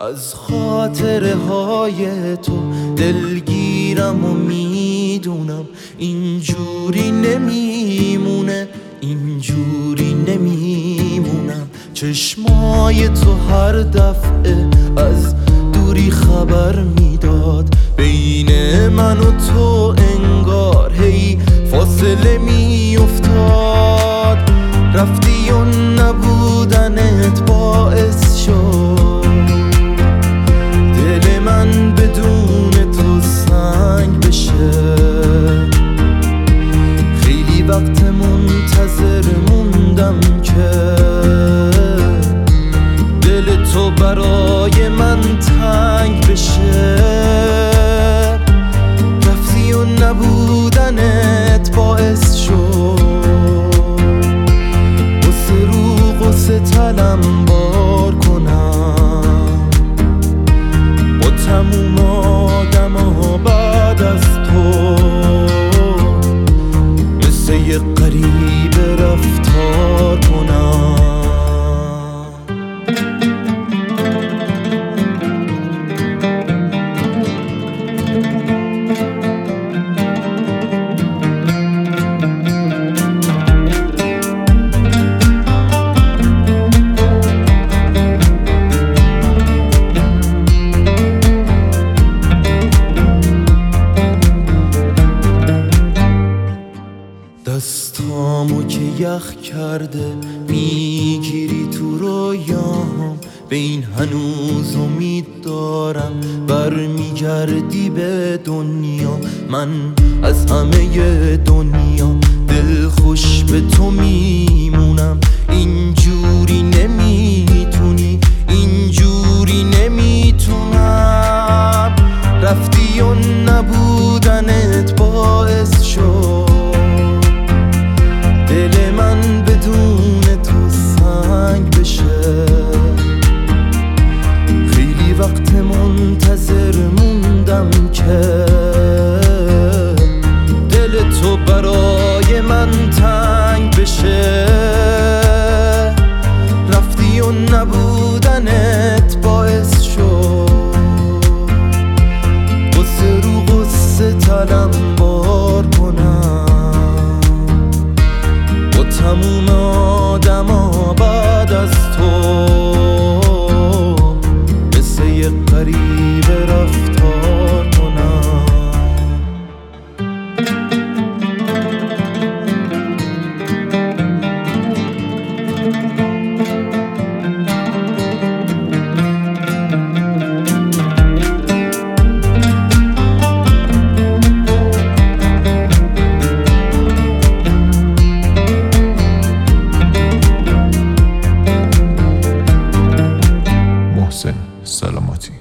از خاطره های تو دلگیرم و میدونم اینجوری نمیمونه، اینجوری نمیمونم. چشمای تو هر دفعه از دوری خبر میداد، بین من و تو انگار هی فاصله میافتاد. رفتی و نبودنت باعث شد دل من بدون تو سنگ بشه. خیلی وقت منتظر موندم که دل تو برای من تنگ بشه. رفتی و نبودنت باعث شد غصه رو غصه تلمبار کنم با تموم آدم ها بعد از تو. مثل یه غریب رفتار کنم. دستامو که یخ کرده میگیری تو رویام، به این هنوز امید دارم برمیگردی به دنیا. من از همه دنیا دل خوش به تو میمونم. اینجوری نمیتونی، اینجوری نمیتونم. رفتی و نبودنت باعث شد دل من بدون تو سنگ بشه. خیلی وقت منتظر موندم که دل تو برای من تنگ بشه. رفتی و نبودنت باعث شد غصه رو غصه تلمبار کنم با تموم آدم ها بعد از تو. مثل یه غریب رفتار کنم. سلامتی.